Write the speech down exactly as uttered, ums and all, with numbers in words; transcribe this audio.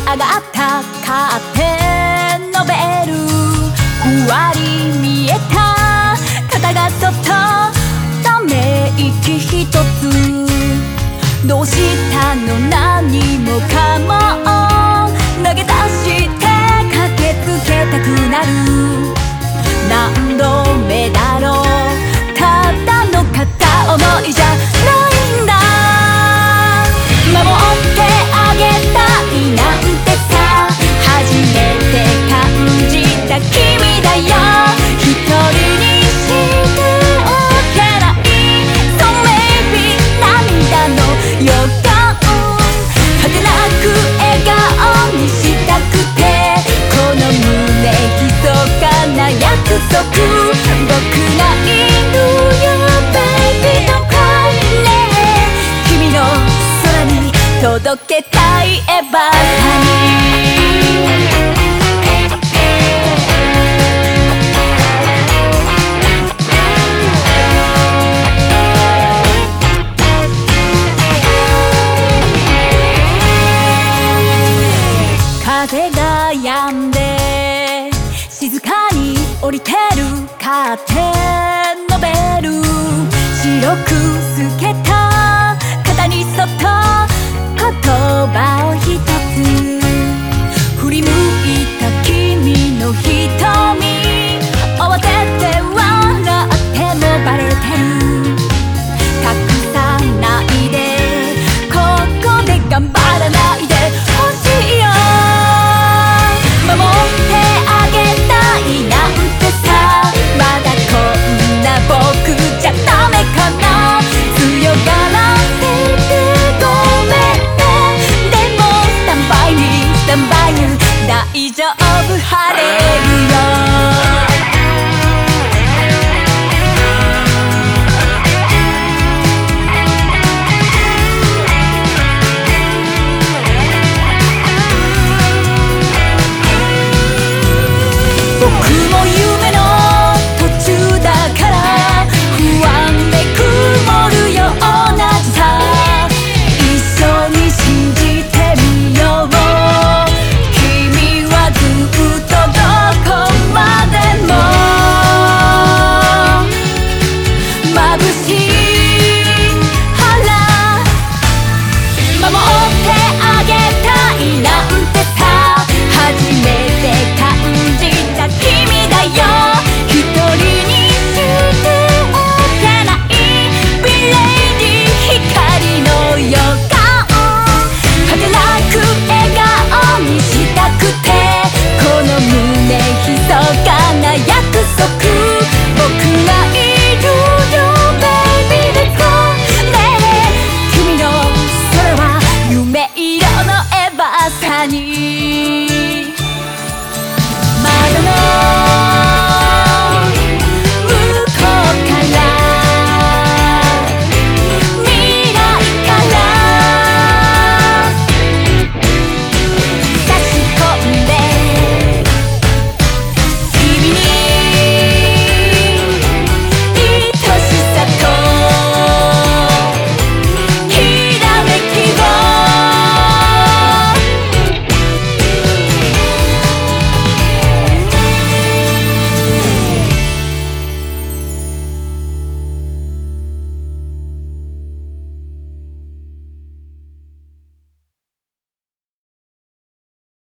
上がったカーテンのベル、ふわり見えた肩がそっとため息ひとつ、どうしたの何もかも投げ出して駆けつけたくなる、何度目だろうただの片思いじゃないんだ、守ってあげたいなんてさ初めて感じた君だよ、一人にしておけない So maybe 涙の予感、果てなく笑顔にしたくて、この胸ひそかな約束、僕がいるよ Baby don't cry ねえ、君の空に届けたいエヴァーサに風が止んで静かに降りてるカーテンのベル、白く透けた肩にそっと言葉を一